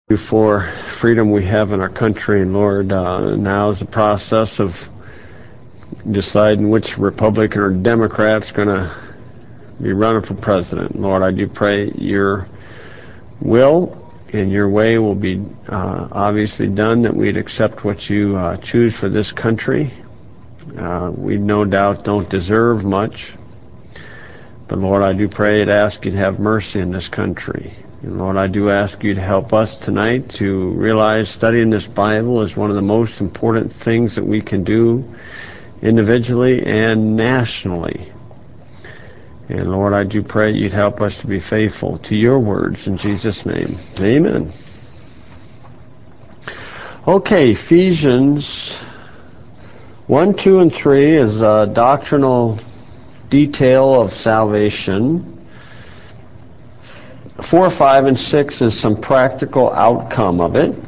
For freedom we have in our country, and Lord, now is the process of deciding which Republican or Democrat's going to be running for president. Lord, I do pray your will and your way will be obviously done, that we'd accept what you choose for this country. We no doubt don't deserve much, but Lord, I do pray and ask you to have mercy in this country. And Lord, I do ask you to help us tonight to realize studying this Bible is one of the most important things that we can do individually and nationally. And Lord, I do pray you'd help us to be faithful to your words in Jesus' name. Amen. Okay, Ephesians 1, 2, and 3 is a doctrinal detail of salvation. 4, 5, and 6 is some practical outcome of it.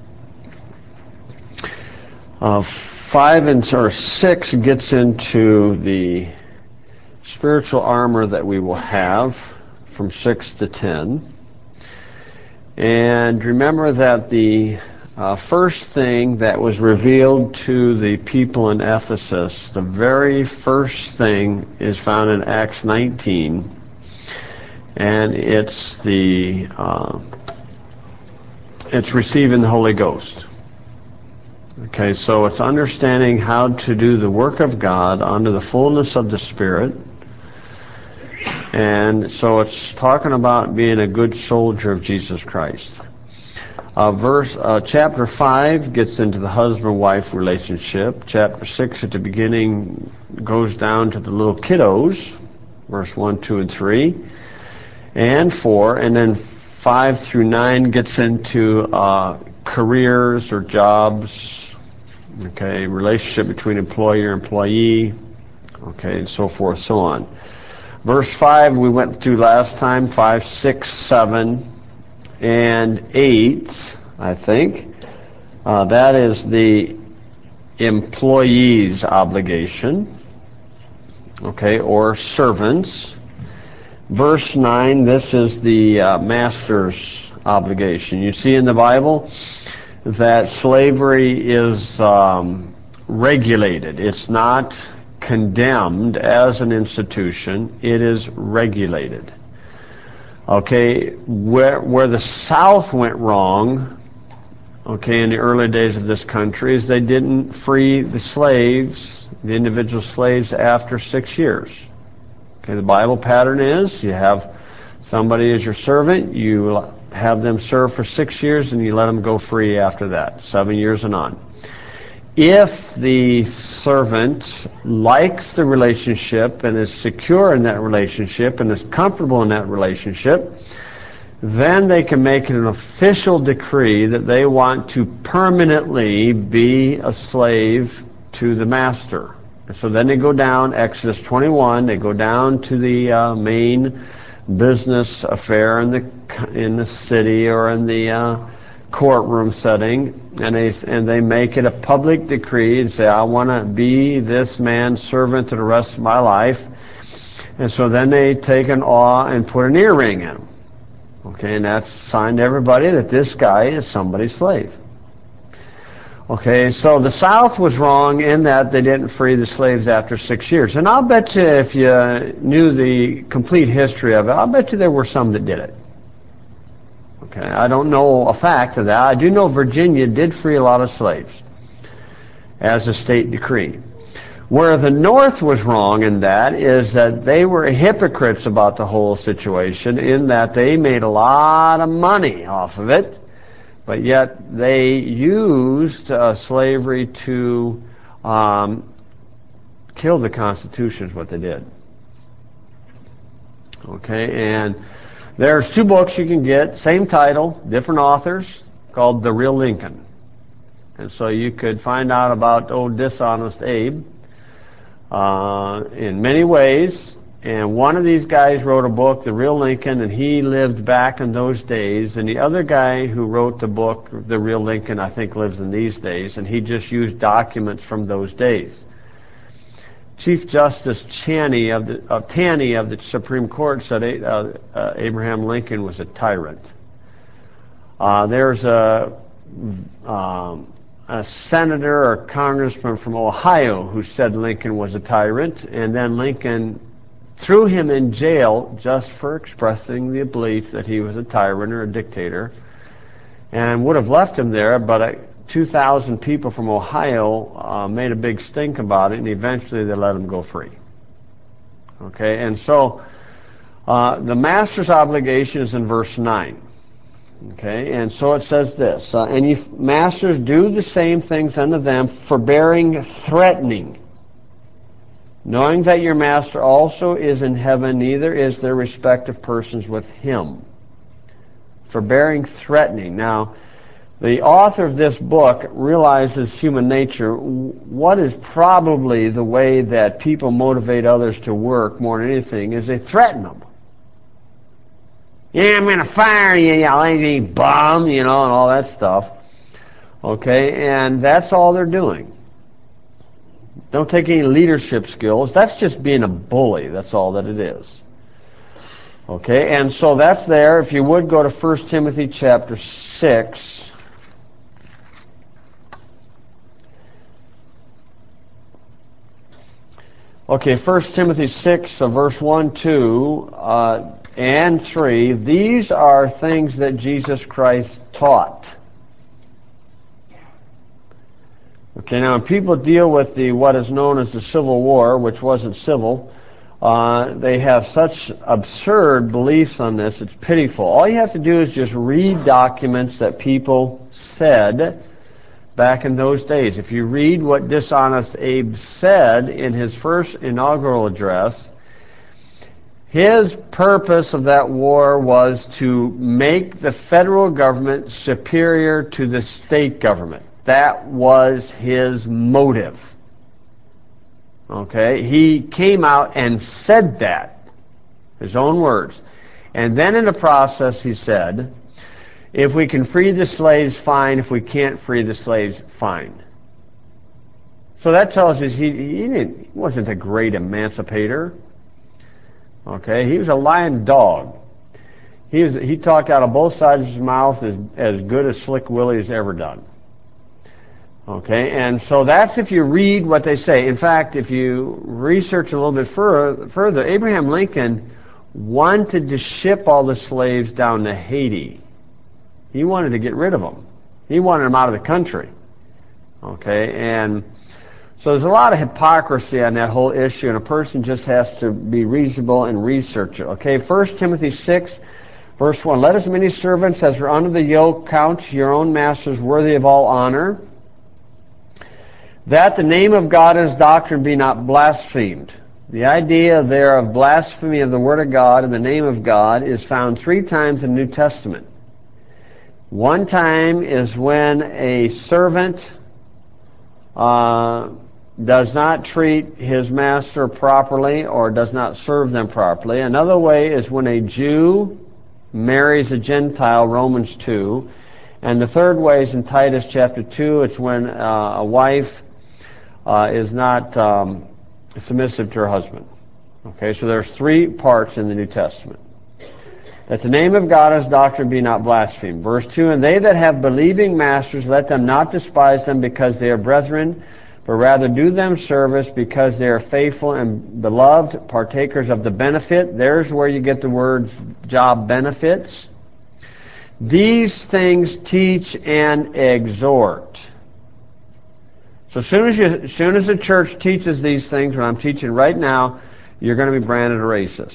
6 gets into the spiritual armor that we will have from 6 to 10. And remember that the first thing that was revealed to the people in Ephesus, the very first thing is found in Acts 19. And it's receiving the Holy Ghost. Okay, so it's understanding how to do the work of God under the fullness of the Spirit. And so it's talking about being a good soldier of Jesus Christ. Chapter 5 gets into the husband-wife relationship. Chapter 6 at the beginning goes down to the little kiddos, verse 1, 2, and 3. And 4, and then 5 through 9 gets into careers or jobs, okay, relationship between employer and employee, okay, and so forth, so on. Verse 5 we went through last time, 5, 6, 7, and 8, I think. That is the employee's obligation, okay, or servants. Verse 9, this is the master's obligation. You see in the Bible that slavery is regulated. It's not condemned as an institution. It is regulated. Okay, where the South went wrong, okay, in the early days of this country, is they didn't free the slaves, the individual slaves, after 6 years. Okay, the Bible pattern is you have somebody as your servant, you have them serve for 6 years, and you let them go free after that, 7 years and on. If the servant likes the relationship and is secure in that relationship and is comfortable in that relationship, then they can make an official decree that they want to permanently be a slave to the master. So then they go down, Exodus 21, they go down to the main business affair in the city or in the courtroom setting, and they make it a public decree and say, I want to be this man's servant to the rest of my life. And so then they take an awe and put an earring in him. Okay, and that's a sign to everybody that this guy is somebody's slave. Okay, so the South was wrong in that they didn't free the slaves after 6 years. And I'll bet you, if you knew the complete history of it, I'll bet you there were some that did it. Okay, I don't know a fact of that. I do know Virginia did free a lot of slaves as a state decree. Where the North was wrong in that is that they were hypocrites about the whole situation, in that they made a lot of money off of it, but yet they used slavery to kill the Constitution is what they did. Okay, and there's 2 books you can get, same title, different authors, called The Real Lincoln. And so you could find out about old dishonest Abe in many ways. And one of these guys wrote a book, The Real Lincoln, and he lived back in those days. And the other guy who wrote the book, The Real Lincoln, I think lives in these days, and he just used documents from those days. Chief Justice Taney of the Supreme Court said Abraham Lincoln was a tyrant. There's a senator or congressman from Ohio who said Lincoln was a tyrant, and then Lincoln threw him in jail just for expressing the belief that he was a tyrant or a dictator, and would have left him there, but 2,000 people from Ohio made a big stink about it, and eventually they let him go free. Okay, and so the master's obligation is in verse 9. Okay, and so it says this, and ye masters do the same things unto them, forbearing threatening, knowing that your master also is in heaven, neither is there respect of persons with him. Forbearing threatening. Now, the author of this book realizes human nature. What is probably the way that people motivate others to work more than anything is they threaten them. Yeah, I'm going to fire you, you lazy bum, and all that stuff. Okay, and that's all they're doing. Don't take any leadership skills. That's just being a bully. That's all that it is. Okay, and so that's there. If you would go to 1 Timothy chapter 6. Okay, 1 Timothy 6, verse 1, 2, and 3. These are things that Jesus Christ taught. Okay, now when people deal with what is known as the Civil War, which wasn't civil, they have such absurd beliefs on this, it's pitiful. All you have to do is just read documents that people said back in those days. If you read what Dishonest Abe said in his first inaugural address, his purpose of that war was to make the federal government superior to the state government. That was his motive. Okay? He came out and said that, his own words. And then in the process he said, if we can free the slaves, fine. If we can't free the slaves, fine. So that tells us he wasn't a great emancipator. Okay, he was a lying dog. He talked out of both sides of his mouth as good as Slick Willie's ever done. Okay, and so that's if you read what they say. In fact, if you research a little bit further, Abraham Lincoln wanted to ship all the slaves down to Haiti. He wanted to get rid of them. He wanted them out of the country. Okay, and so there's a lot of hypocrisy on that whole issue, and a person just has to be reasonable and research it. Okay, 1 Timothy 6, verse 1. Let as many servants as are under the yoke count your own masters worthy of all honor, that the name of God and his doctrine be not blasphemed. The idea there of blasphemy of the Word of God and the name of God is found 3 times in the New Testament. One time is when a servant does not treat his master properly or does not serve them properly. Another way is when a Jew marries a Gentile, Romans 2. And the third way is in Titus chapter 2. It's when a wife is not submissive to her husband. Okay, so there's 3 parts in the New Testament. That the name of God and his doctrine be not blasphemed. Verse 2, and they that have believing masters, let them not despise them because they are brethren, but rather do them service because they are faithful and beloved, partakers of the benefit. There's where you get the words job benefits. These things teach and exhort. So as soon as the church teaches these things, what I'm teaching right now, you're going to be branded a racist.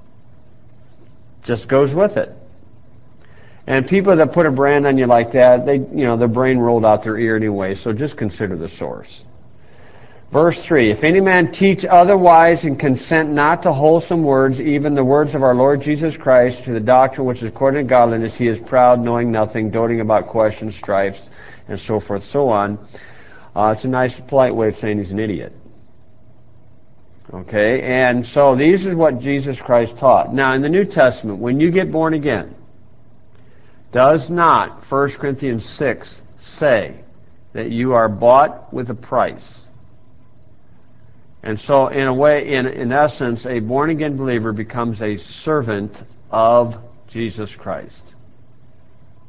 Just goes with it. And people that put a brand on you like that, their brain rolled out their ear anyway, so just consider the source. Verse 3, if any man teach otherwise and consent not to wholesome words, even the words of our Lord Jesus Christ, to the doctrine which is according to godliness, he is proud, knowing nothing, doting about questions, strifes, and so forth, so on. It's a nice, polite way of saying he's an idiot. Okay, and so these is what Jesus Christ taught. Now, in the New Testament, when you get born again, does not 1 Corinthians 6 say that you are bought with a price? And so, in a way, in essence, a born-again believer becomes a servant of Jesus Christ.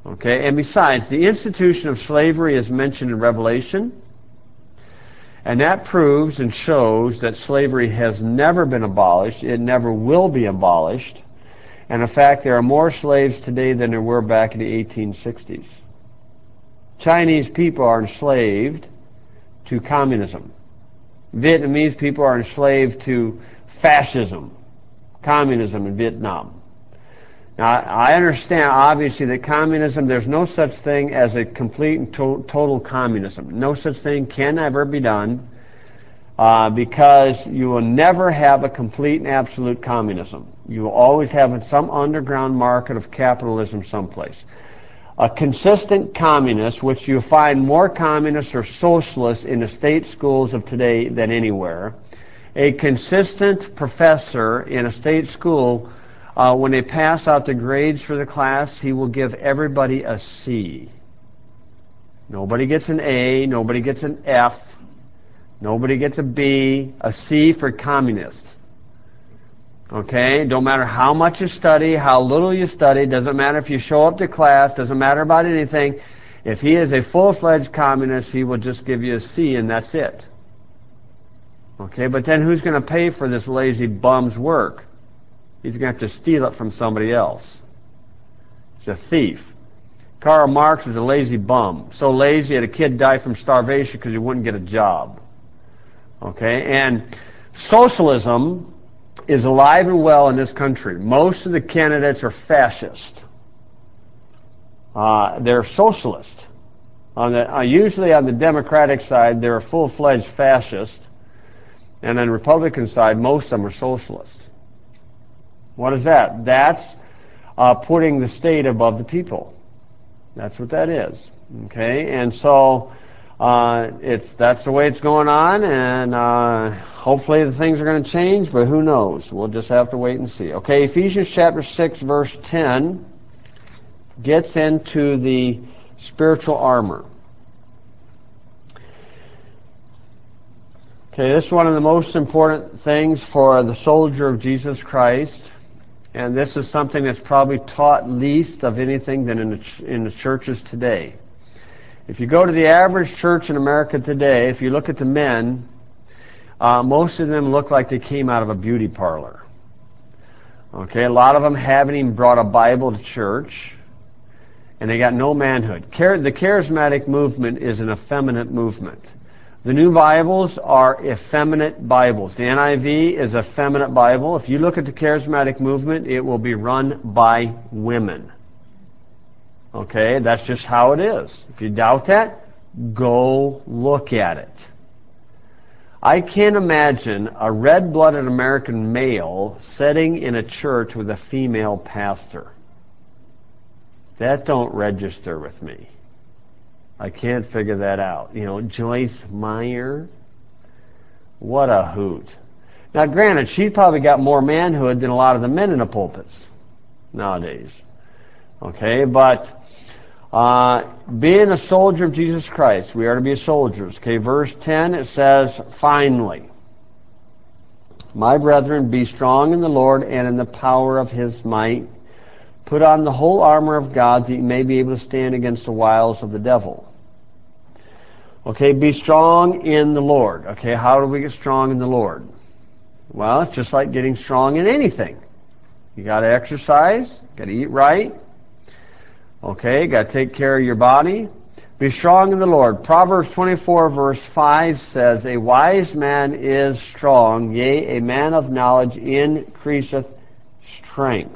Okay, and besides, the institution of slavery is mentioned in Revelation, and that proves and shows that slavery has never been abolished, it never will be abolished, and in fact there are more slaves today than there were back in the 1860s. Chinese people are enslaved to communism. Vietnamese people are enslaved to fascism, communism in Vietnam. Now, I understand, obviously, that communism, there's no such thing as a complete and total communism. No such thing can ever be done because you will never have a complete and absolute communism. You will always have some underground market of capitalism someplace. A consistent communist, which you find more communists or socialists in the state schools of today than anywhere, a consistent professor in a state school, when they pass out the grades for the class, he will give everybody a C. Nobody gets an A, nobody gets an F, nobody gets a B, a C for communist. Okay? Don't matter how much you study, how little you study, doesn't matter if you show up to class, doesn't matter about anything. If he is a full-fledged communist, he will just give you a C and that's it. Okay? But then who's going to pay for this lazy bum's work? He's going to have to steal it from somebody else. He's a thief. Karl Marx was a lazy bum. So lazy that a kid died from starvation because he wouldn't get a job. Okay? And socialism is alive and well in this country. Most of the candidates are fascist. They're socialist. Usually on the Democratic side, they're a full-fledged fascist. And on the Republican side, most of them are socialist. What is that? That's putting the state above the people. That's what that is. Okay? And so that's the way it's going on, and hopefully the things are going to change, but who knows? We'll just have to wait and see. Okay, Ephesians chapter 6, verse 10 gets into the spiritual armor. Okay, this is one of the most important things for the soldier of Jesus Christ. And this is something that's probably taught least of anything than in the churches today. If you go to the average church in America today, if you look at the men, most of them look like they came out of a beauty parlor. Okay, a lot of them haven't even brought a Bible to church, and they got no manhood. The charismatic movement is an effeminate movement. The new Bibles are effeminate Bibles. The NIV is a feminine Bible. If you look at the charismatic movement, it will be run by women. Okay, that's just how it is. If you doubt that, go look at it. I can't imagine a red-blooded American male sitting in a church with a female pastor. That don't register with me. I can't figure that out. You know, Joyce Meyer, what a hoot. Now, granted, she probably got more manhood than a lot of the men in the pulpits nowadays. Okay, but being a soldier of Jesus Christ, we are to be soldiers. Okay, verse 10, it says, finally, my brethren, be strong in the Lord and in the power of his might. Put on the whole armor of God that you may be able to stand against the wiles of the devil. Okay, be strong in the Lord. Okay, how do we get strong in the Lord? Well, it's just like getting strong in anything. You got to exercise, got to eat right. Okay, got to take care of your body. Be strong in the Lord. Proverbs 24 verse 5 says, a wise man is strong, yea, a man of knowledge increaseth strength.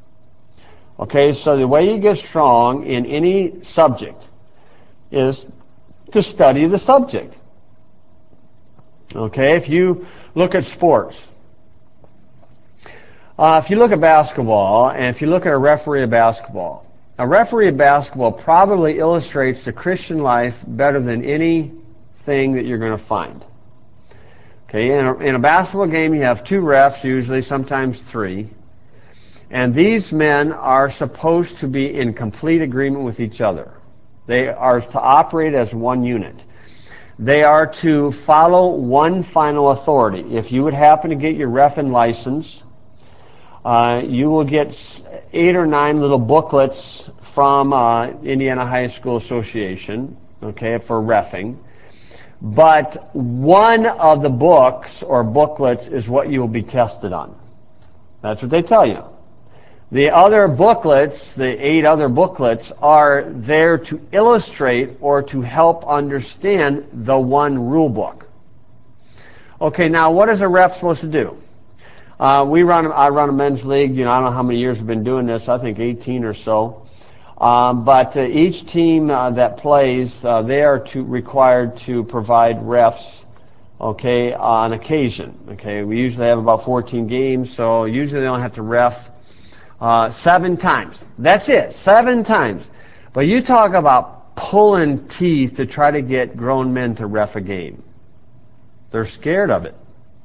Okay, so the way you get strong in any subject is to study the subject. Okay, if you look at sports, if you look at basketball, and if you look at a referee of basketball probably illustrates the Christian life better than anything that you're going to find. Okay, in a basketball game you have 2 refs, usually, sometimes 3. And these men are supposed to be in complete agreement with each other. They are to operate as one unit. They are to follow one final authority. If you would happen to get your reffing license, You will get 8 or 9 little booklets from Indiana High School Association, okay, for reffing. But one of the books or booklets is what you will be tested on. That's what they tell you. The other booklets, the 8 other booklets, are there to illustrate or to help understand the one rule book. Okay, now what is a ref supposed to do? I run a men's league. I don't know how many years we've been doing this. I think 18 or so. But each team that plays, they are required to provide refs, okay, on occasion. Okay, we usually have about 14 games, so usually they don't have to ref 7 times. That's it, 7 times. But you talk about pulling teeth to try to get grown men to ref a game. They're scared of it.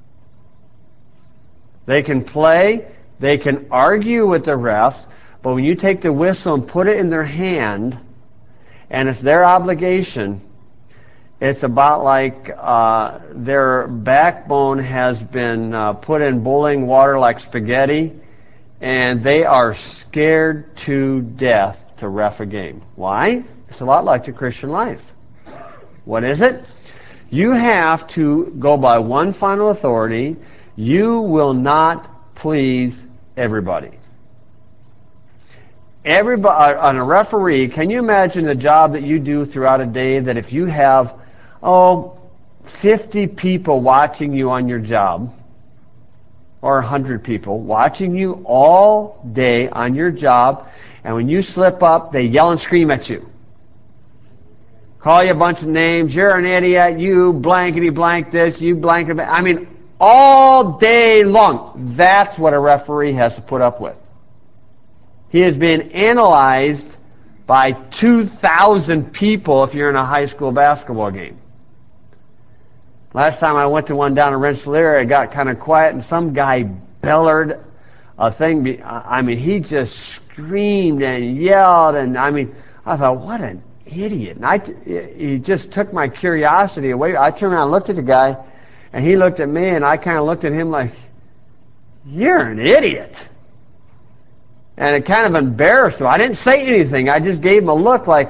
They can play, they can argue with the refs, but when you take the whistle and put it in their hand, and it's their obligation, it's about like their backbone has been put in boiling water like spaghetti, and they are scared to death to ref a game. Why? It's a lot like the Christian life. What is it? You have to go by one final authority. You will not please everybody. On a referee, can you imagine the job that you do throughout a day, that if you have, 50 people watching you on your job, or 100 people watching you all day on your job, and when you slip up, they yell and scream at you. Call you a bunch of names. You're an idiot. You blankety blank this. You blankety. I mean, all day long. That's what a referee has to put up with. He is being analyzed by 2,000 people if you're in a high school basketball game. Last time I went to one down in Rensselaer, it got kind of quiet, and some guy bellered a thing. I mean, he just screamed and yelled, and I thought, what an idiot. And he just took my curiosity away. I turned around and looked at the guy, and he looked at me, and I kind of looked at him like, you're an idiot. And it kind of embarrassed him. I didn't say anything. I just gave him a look like,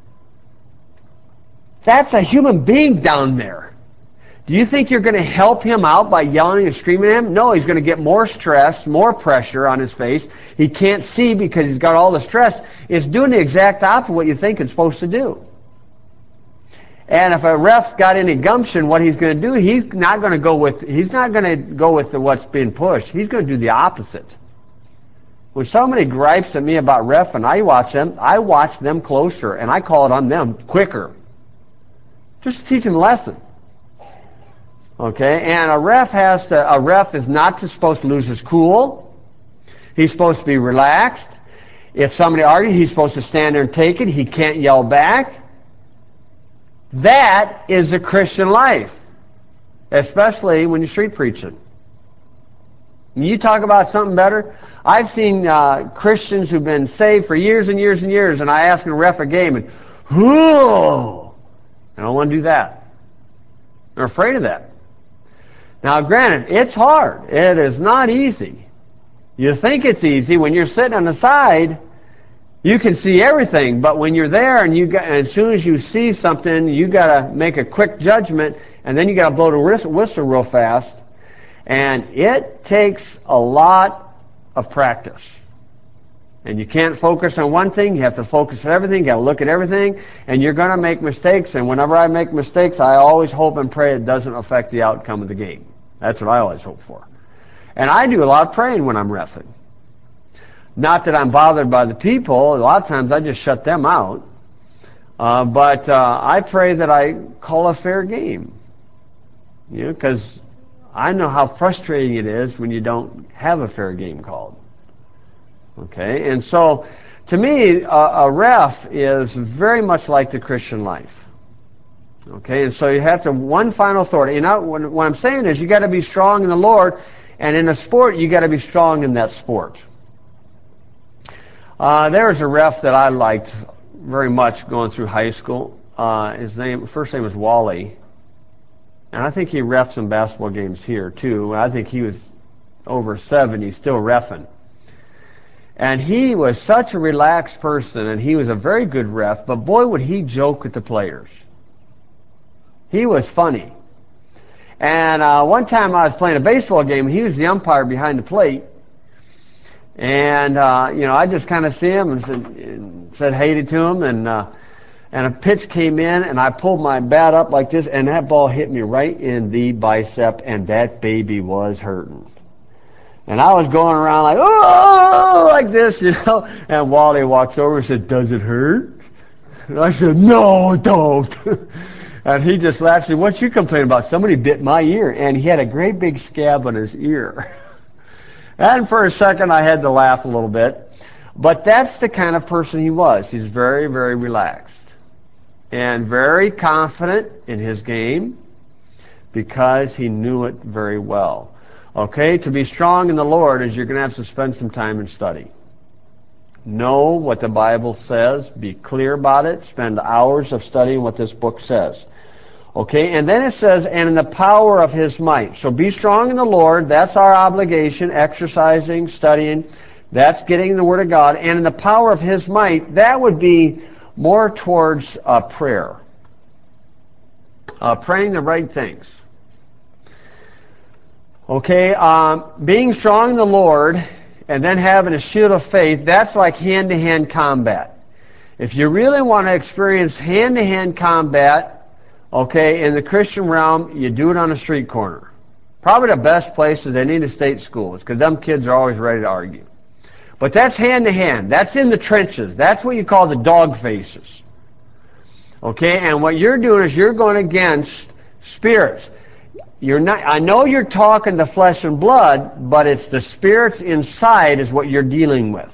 that's a human being down there. Do you think you're going to help him out by yelling and screaming at him? No, he's going to get more stress, more pressure on his face. He can't see because he's got all the stress. It's doing the exact opposite of what you think it's supposed to do. And if a ref's got any gumption, what he's going to do, he's not going to go with what's being pushed. He's going to do the opposite. When somebody gripes at me about ref and I watch them closer, and I call it on them quicker. Just to teach them a lesson. Okay, and a ref is not supposed to lose his cool. He's supposed to be relaxed. If somebody argues, he's supposed to stand there and take it. He can't yell back. That is a Christian life, especially when you're street preaching. You talk about something better. I've seen Christians who've been saved for years and years and years, and I ask them to ref a game, and whoa! I don't want to do that. They're afraid of that. Now, granted, it's hard. It is not easy. You think it's easy. When you're sitting on the side, you can see everything. But when you're there and as soon as you see something, you got to make a quick judgment, and then you got to blow the whistle real fast. And it takes a lot of practice. And you can't focus on one thing. You have to focus on everything. You got to look at everything. And you're going to make mistakes. And whenever I make mistakes, I always hope and pray it doesn't affect the outcome of the game. That's what I always hope for. And I do a lot of praying when I'm reffing. Not that I'm bothered by the people. A lot of times I just shut them out. But I pray that I call a fair game. Because I know how frustrating it is when you don't have a fair game called. Okay, and so to me, a ref is very much like the Christian life. Okay, and so you have to one final authority. What I'm saying is you got to be strong in the Lord, and in a sport you got to be strong in that sport. There was a ref that I liked very much going through high school. His first name was Wally, and I think he refed some basketball games here too. I think he was over 70, still reffing. And he was such a relaxed person, and he was a very good ref, but boy would he joke with the players. He was funny. And one time I was playing a baseball game, and he was the umpire behind the plate. And, I just kind of see him and said hey to him, and a pitch came in, and I pulled my bat up like this, and that ball hit me right in the bicep, and that baby was hurting. And I was going around like, oh, like this, and Wally walks over and said, does it hurt? And I said, no, don't. And he just laughed and said, what you complaining about? Somebody bit my ear. And he had a great big scab on his ear. And for a second I had to laugh a little bit. But that's the kind of person he was. He's very, very relaxed. And very confident in his game because he knew it very well. Okay, to be strong in the Lord is you're going to have to spend some time in study. Know what the Bible says. Be clear about it. Spend hours of studying what this book says. Okay, and then it says, and in the power of his might. So be strong in the Lord. That's our obligation. Exercising, studying. That's getting the Word of God. And in the power of his might, that would be more towards prayer. Praying the right things. Okay, being strong in the Lord and then having a shield of faith, that's like hand-to-hand combat. If you really want to experience hand-to-hand combat, okay, in the Christian realm, you do it on a street corner. Probably the best place is any of the state schools, because them kids are always ready to argue. But that's hand-to-hand. That's in the trenches. That's what you call the dog faces. Okay, and what you're doing is you're going against spirits. You're not. I know you're talking to flesh and blood, but it's the spirits inside is what you're dealing with.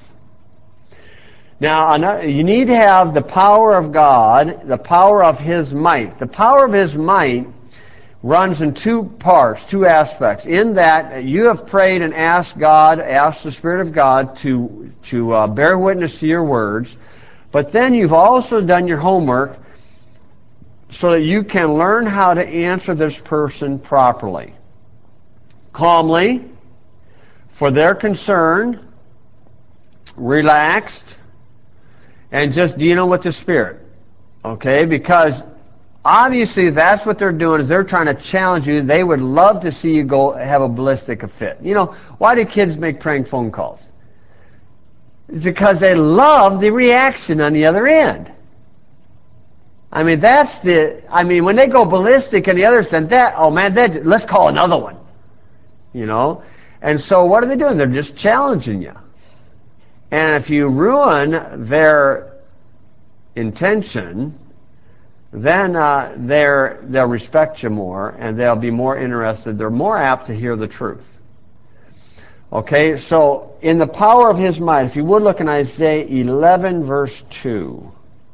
Now, you need to have the power of God, the power of his might. The power of his might runs in two parts, two aspects. In that you have prayed and asked the Spirit of God to bear witness to your words, but then you've also done your homework so that you can learn how to answer this person properly. Calmly, for their concern, relaxed, and just dealing with the Spirit. Okay? Because obviously that's what they're doing, is they're trying to challenge you. They would love to see you go have a ballistic fit. Why do kids make prank phone calls? It's because they love the reaction on the other end. When they go ballistic and the other said let's call another one. And so what are they doing? They're just challenging you. And if you ruin their intention, then they'll respect you more, and they'll be more interested. They're more apt to hear the truth. Okay, so in the power of his might, if you would look in Isaiah 11, verse 2.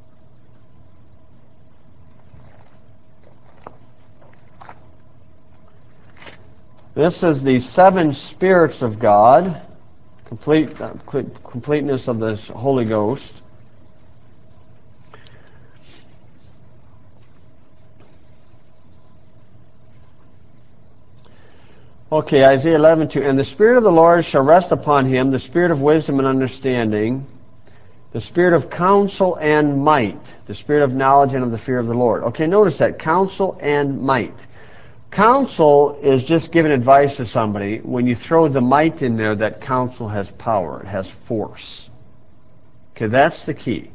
This is the seven spirits of God, completeness of the Holy Ghost. Okay, Isaiah 11:2. And the Spirit of the Lord shall rest upon him, the Spirit of wisdom and understanding, the Spirit of counsel and might, the Spirit of knowledge and of the fear of the Lord. Okay, notice that, counsel and might. Counsel is just giving advice to somebody. When you throw the might in there, that counsel has power. It has force. Okay, that's the key.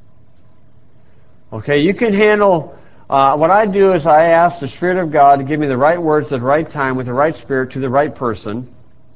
Okay, you can handle... what I do is I ask the Spirit of God to give me the right words at the right time with the right spirit to the right person.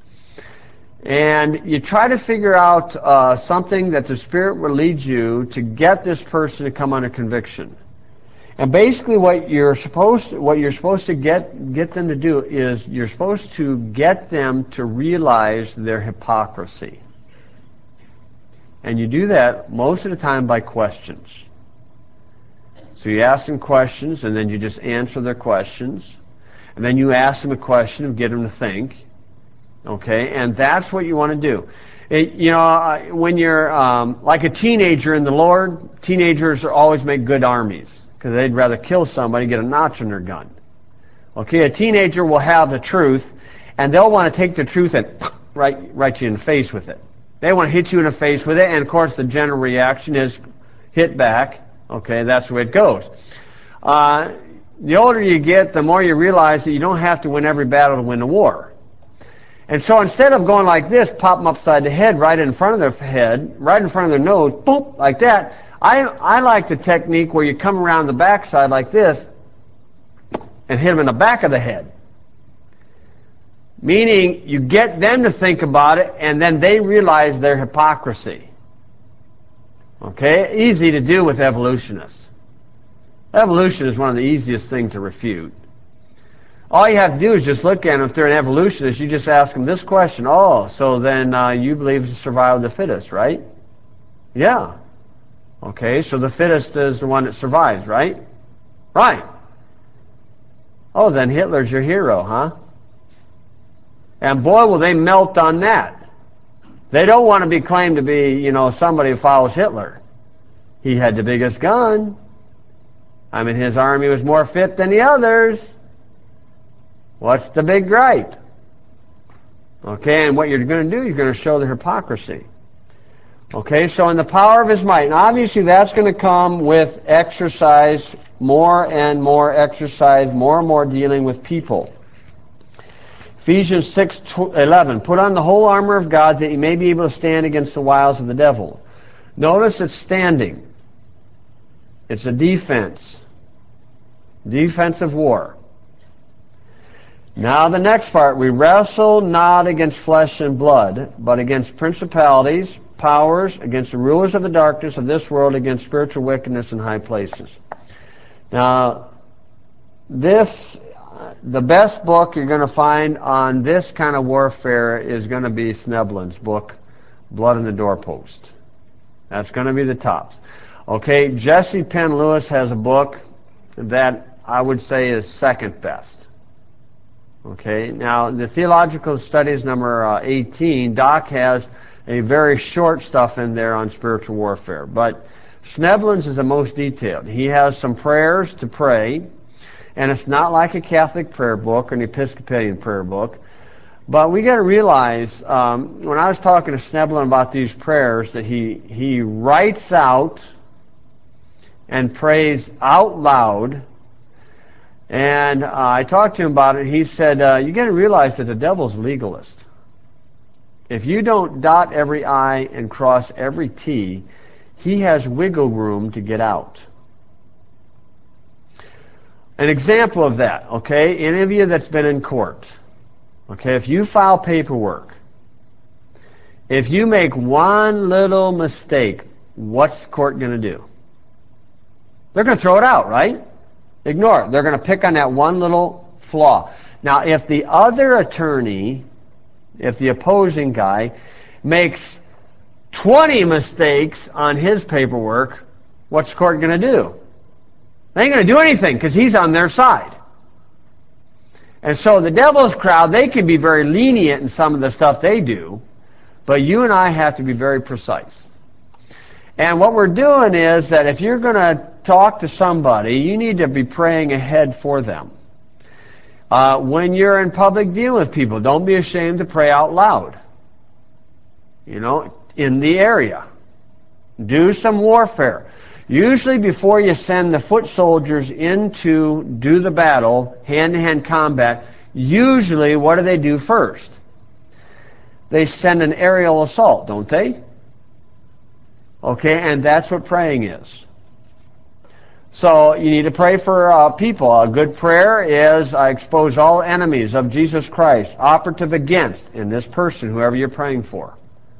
And you try to figure out something that the Spirit will lead you to get this person to come under conviction. And basically what you're supposed to get them to do is you're supposed to get them to realize their hypocrisy. And you do that most of the time by questions. So you ask them questions, and then you just answer their questions. And then you ask them a question and get them to think. Okay? And that's what you want to do. When you're like a teenager in the Lord, teenagers always make good armies, because they'd rather kill somebody and get a notch on their gun. Okay, a teenager will have the truth, and they'll want to take the truth and right you in the face with it. They want to hit you in the face with it, and of course the general reaction is hit back. Okay, that's the way it goes. The older you get, the more you realize that you don't have to win every battle to win the war. And so instead of going like this, pop them upside the head, right in front of their head, right in front of their nose, boom, like that, I like the technique where you come around the backside like this and hit them in the back of the head. Meaning you get them to think about it, and then they realize their hypocrisy. Okay? Easy to do with evolutionists. Evolution is one of the easiest things to refute. All you have to do is just look at them. If they're an evolutionist, you just ask them this question. Oh, so then you believe in survival of the fittest, right? Yeah. Okay, so the fittest is the one that survives, right? Right. Oh, then Hitler's your hero, huh? And boy, will they melt on that. They don't want to be claimed to be, somebody who follows Hitler. He had the biggest gun. I mean, his army was more fit than the others. What's the big gripe? Okay, and what you're going to do, you're going to show the hypocrisy. Okay, so in the power of his might, and obviously that's going to come with exercise, more and more exercise, more and more dealing with people. Ephesians 6:11, put on the whole armor of God that you may be able to stand against the wiles of the devil. Notice it's standing. It's a defense. Defensive war. Now the next part, we wrestle not against flesh and blood, but against principalities, powers, against the rulers of the darkness of this world, against spiritual wickedness in high places. Now, the best book you're going to find on this kind of warfare is going to be Sneblin's book, Blood on the Doorpost. That's going to be the tops. Okay, Jesse Penn Lewis has a book that I would say is second best. Okay, now the Theological Studies number 18, Doc has a very short stuff in there on spiritual warfare, but Sneblin's is the most detailed. He has some prayers to pray, and it's not like a Catholic prayer book or an Episcopalian prayer book, but we got to realize, when I was talking to Sneblin about these prayers, that he writes out and prays out loud. And I talked to him about it. He said, you got to realize that the devil's legalist. If you don't dot every I and cross every T, he has wiggle room to get out. An example of that, okay, any of you that's been in court, okay, if you file paperwork, if you make one little mistake, what's the court going to do? They're going to throw it out, right? Ignore it. They're going to pick on that one little flaw. Now, if the other attorney, if the opposing guy, makes 20 mistakes on his paperwork, what's the court going to do? They ain't going to do anything because he's on their side. And so the devil's crowd, they can be very lenient in some of the stuff they do, but you and I have to be very precise. And what we're doing is that if you're going to talk to somebody, you need to be praying ahead for them. When you're in public dealing with people, don't be ashamed to pray out loud. In the area. Do some warfare. Usually before you send the foot soldiers in to do the battle, hand-to-hand combat, usually what do they do first? They send an aerial assault, don't they? Okay, and that's what praying is. So you need to pray for people. A good prayer is, I expose all enemies of Jesus Christ, operative against, in this person, whoever you're praying for.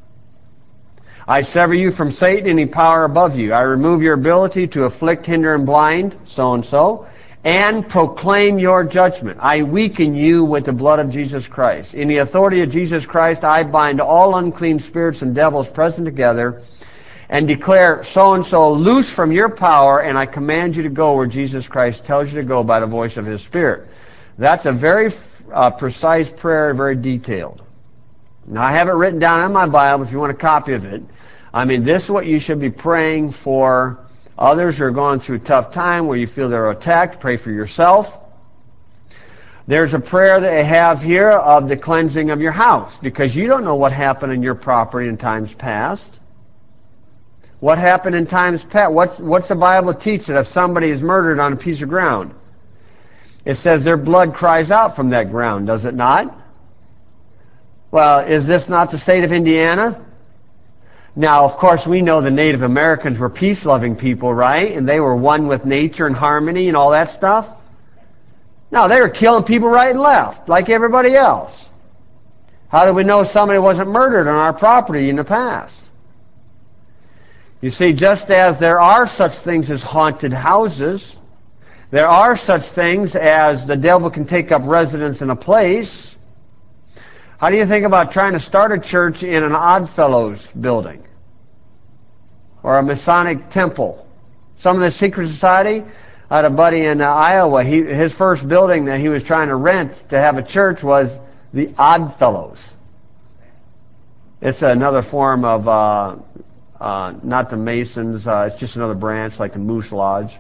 I sever you from Satan, any power above you. I remove your ability to afflict, hinder, and blind, so-and-so, and proclaim your judgment. I weaken you with the blood of Jesus Christ. In the authority of Jesus Christ, I bind all unclean spirits and devils present together and declare so-and-so loose from your power, and I command you to go where Jesus Christ tells you to go by the voice of His Spirit. That's a very precise prayer, very detailed. Now, I have it written down in my Bible if you want a copy of it. I mean, this is what you should be praying for others who are going through a tough time where you feel they're attacked. Pray for yourself. There's a prayer that I have here of the cleansing of your house, because you don't know what happened in your property in times past. What happened in times past? What's the Bible teach that if somebody is murdered on a piece of ground? It says their blood cries out from that ground, does it not? Well, is this not the state of Indiana? Now, of course, we know the Native Americans were peace-loving people, right? And they were one with nature and harmony and all that stuff. No, they were killing people right and left, like everybody else. How do we know somebody wasn't murdered on our property in the past? You see, just as there are such things as haunted houses, there are such things as the devil can take up residence in a place. How do you think about trying to start a church in an Oddfellows building? Or a Masonic temple? Some of the secret society? I had a buddy in Iowa. His first building that he was trying to rent to have a church was the Oddfellows. It's another form of, not the Masons, it's just another branch like the Moose Lodge.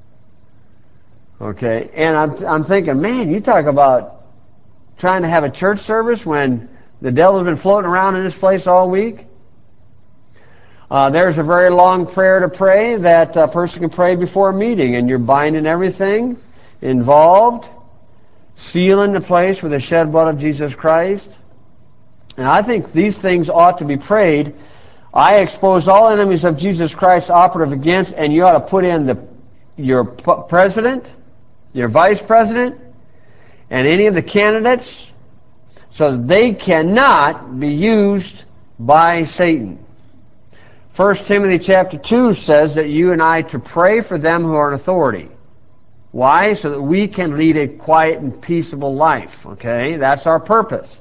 Okay, and I'm thinking, man, you talk about trying to have a church service when the devil's been floating around in this place all week. There's a very long prayer to pray that a person can pray before a meeting, and you're binding everything involved, sealing the place with the shed blood of Jesus Christ. And I think these things ought to be prayed. I expose all enemies of Jesus Christ operative against, and you ought to put in your president, your vice president, and any of the candidates, so that they cannot be used by Satan. 1 Timothy chapter 2 says that you and I to pray for them who are in authority. Why? So that we can lead a quiet and peaceable life. Okay? That's our purpose.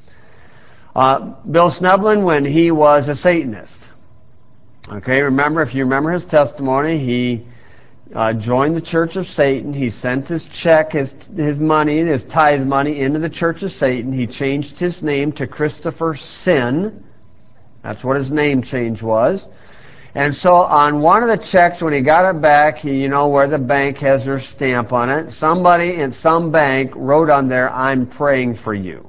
Bill Snublin, when he was a Satanist. Okay, remember, if you remember his testimony, he joined the Church of Satan. He sent his check, his money, his tithe money into the Church of Satan. He changed his name to Christopher Sin. That's what his name change was. And so on one of the checks, when he got it back, you know where the bank has their stamp on it, somebody in some bank wrote on there, "I'm praying for you."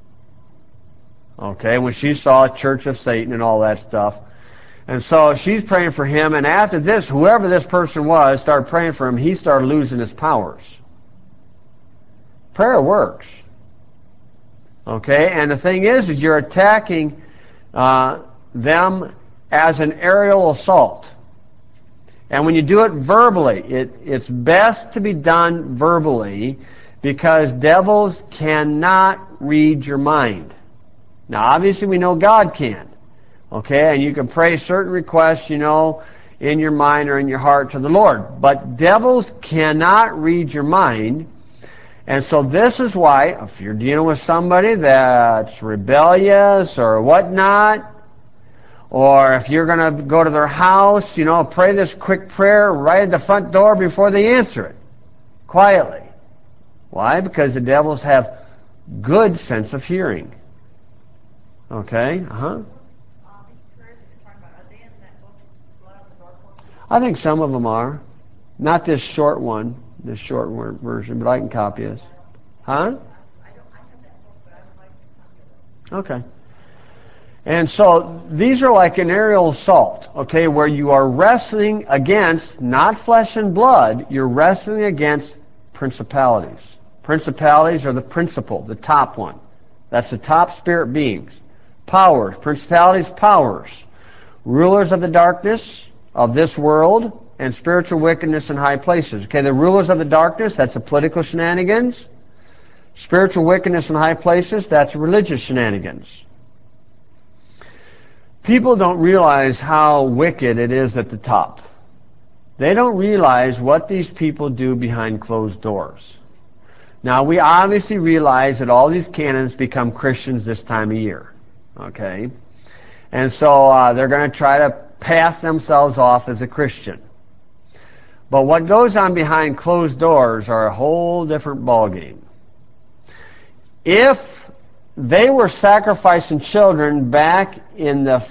Okay, when she saw Church of Satan and all that stuff. And so she's praying for him, and after this, whoever this person was started praying for him, he started losing his powers. Prayer works. Okay, and the thing is you're attacking them as an aerial assault. And when you do it verbally, it's best to be done verbally, because devils cannot read your mind. Now, obviously, we know God can. Okay, and you can pray certain requests, you know, in your mind or in your heart to the Lord. But devils cannot read your mind. And so this is why, if you're dealing with somebody that's rebellious or whatnot, or if you're going to go to their house, you know, pray this quick prayer right at the front door before they answer it, quietly. Why? Because the devils have good sense of hearing. Okay? I think some of them are. Not this short one, this short version, but I can copy it. Huh? Okay. And so these are like an aerial assault, okay, where you are wrestling against, not flesh and blood, you're wrestling against principalities. Principalities are the principal, the top one. That's the top spirit beings. Powers, principalities, powers. Rulers of the darkness of this world and spiritual wickedness in high places. Okay, the rulers of the darkness, that's the political shenanigans. Spiritual wickedness in high places, that's religious shenanigans. People don't realize how wicked it is at the top. They don't realize what these people do behind closed doors. Now, we obviously realize that all these canons become Christians this time of year. Okay? And so they're going to try to pass themselves off as a Christian. But what goes on behind closed doors are a whole different ballgame. If they were sacrificing children back in the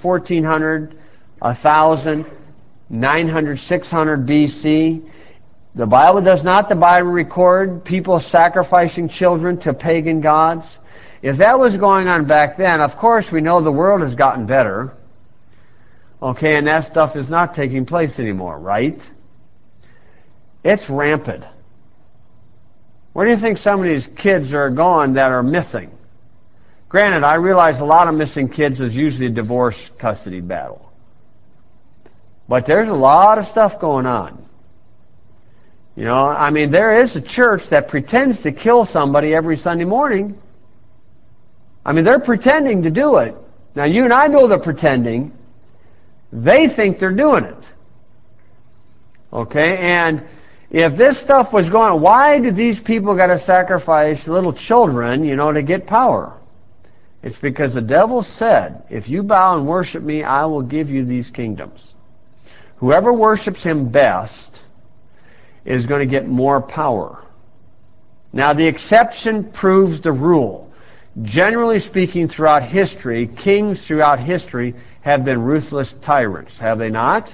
1400, 1000, 900, 600 BC, The Bible does not, the Bible record people sacrificing children to pagan gods. If that was going on back then, of course we know the world has gotten better. Okay, and that stuff is not taking place anymore, right? It's rampant. Where do you think some of these kids are going that are missing? Granted, I realize a lot of missing kids is usually a divorce custody battle. But there's a lot of stuff going on. You know, I mean, there is a church that pretends to kill somebody every Sunday morning. I mean, they're pretending to do it. Now, you and I know they're pretending. They think they're doing it. Okay, and if this stuff was going on, why do these people got to sacrifice little children, you know, to get power? It's because the devil said, if you bow and worship me, I will give you these kingdoms. Whoever worships him best is going to get more power. Now, the exception proves the rule. Generally speaking, throughout history, kings throughout history have been ruthless tyrants, have they not?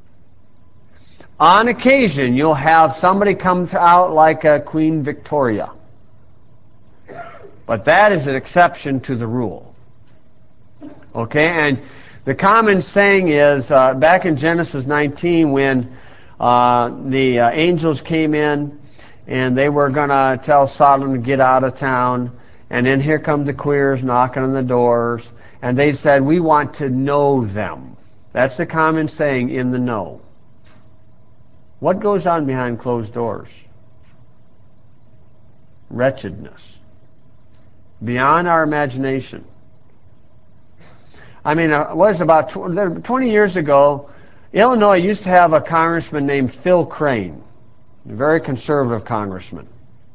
On occasion, you'll have somebody come out like Queen Victoria. But that is an exception to the rule. Okay, and the common saying is, back in Genesis 19, when the angels came in and they were going to tell Sodom to get out of town, and then here come the queers knocking on the doors, and they said, we want to know them. That's the common saying, in the know. What goes on behind closed doors? Wretchedness. Beyond our imagination. I mean, it was about 20 years ago, Illinois used to have a congressman named Phil Crane, a very conservative congressman.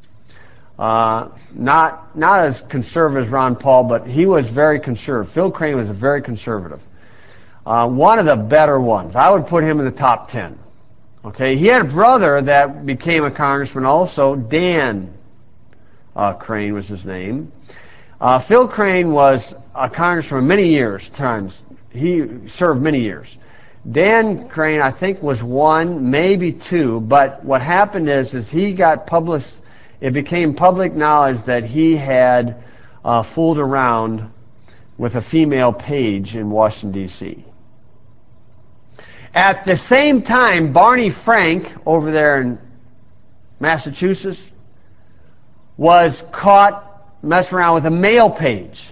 Not as conservative as Ron Paul, but he was very conservative. Phil Crane was very conservative. One of the better ones. I would put him in the top 10. Okay, he had a brother that became a congressman also. Dan Crane was his name. Phil Crane was a congressman many years, times. He served many years. Dan Crane, I think, was one, maybe two, but what happened is he got published, it became public knowledge that he had fooled around with a female page in Washington, D.C. At the same time, Barney Frank, over there in Massachusetts, was caught messing around with a mail page.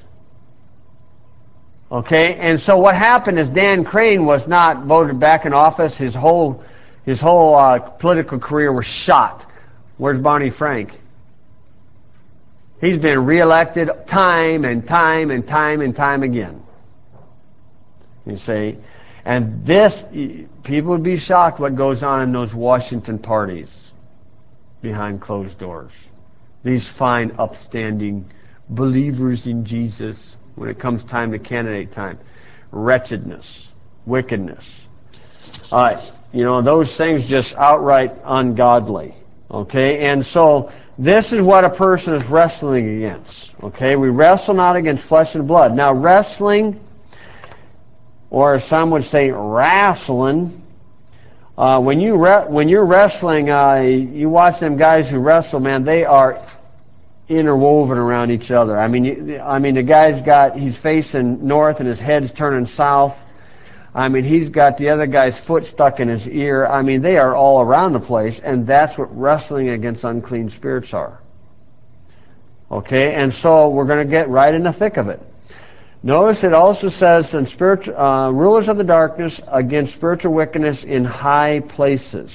Okay, and so what happened is Dan Crane was not voted back in office. His whole political career was shot. Where's Barney Frank? He's been reelected time and time and time and time again. You see? And this, people would be shocked what goes on in those Washington parties behind closed doors. These fine, upstanding believers in Jesus, when it comes time to candidate time. Wretchedness, wickedness. You know, those things just outright ungodly. Okay, and so this is what a person is wrestling against. Okay, we wrestle not against flesh and blood. Now, wrestling, or some would say wrestling, when you're wrestling, you watch them guys who wrestle, man, they are interwoven around each other. I mean, the guy's he's facing north and his head's turning south. I mean, he's got the other guy's foot stuck in his ear. I mean, they are all around the place, and that's what wrestling against unclean spirits are. Okay, and so we're going to get right in the thick of it. Notice it also says, in rulers of the darkness against spiritual wickedness in high places.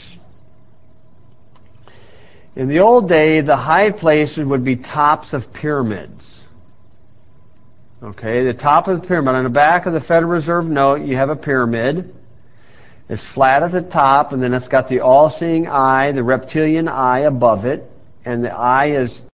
In the old day, the high places would be tops of pyramids. Okay, the top of the pyramid. On the back of the Federal Reserve note, you have a pyramid. It's flat at the top, and then it's got the all-seeing eye, the reptilian eye above it, and the eye is